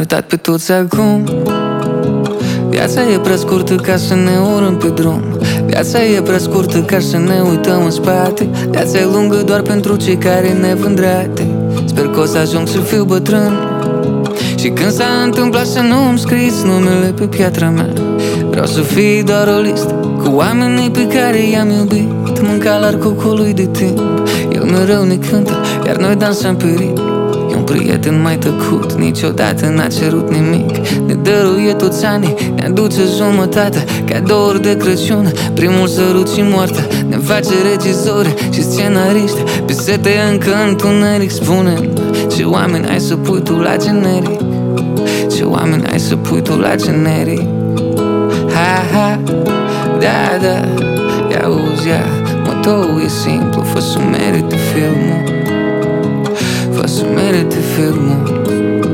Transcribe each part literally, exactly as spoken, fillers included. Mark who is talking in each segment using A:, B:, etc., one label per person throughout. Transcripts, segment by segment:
A: uitat pe toți acum. Viața e prea scurtă ca să ne urâm pe drum. Viața e prea scurtă ca să ne uităm în spate. Viața e lungă doar pentru cei care ne vând rate. Sper că o să ajung să fiu bătrân și când s-a întâmplat să nu îmi scriți numele pe piatra mea. Vreau să fii doar o listă cu oamenii pe care i-am iubit. Mânca la cocului de timp, el mereu ne cântă, iar noi dansăm pe ritm. E un prieten mai tăcut, niciodată n-a cerut nimic. Ne dăruie toți anii, ne aduce jumătate, cadouri de Crăciun, primul sărut și moartea. Ne face regizori și scenariști, pe sete încă întuneric. Spune-mi, ce oameni ai să pui tu la generic? Ce oameni ai să pui tu la generic? Ha, ha, da, da, ia uzi, ia. Motoul e simplu, fă să merite filmul, fă să merite filmul.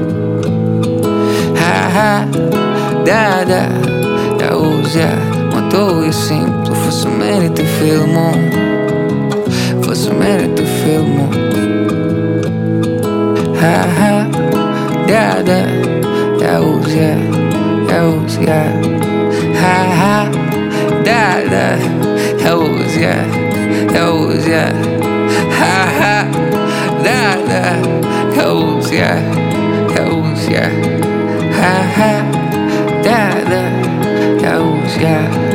A: Ha, ha, da, da, ia uzi, ia. Motoul e simplu, fă să merite filmul, fă să merite filmul. Ha, ha, da, da, ia uzi, ia. Ia uzi, ia. Ha, ha, da, da, ia uzi, ia. Ia uzi, ia. Ha, ha, da, da, ia uzi, ia. Ia uzi, ia. Ha, ha, da, da, ia uzi, ia.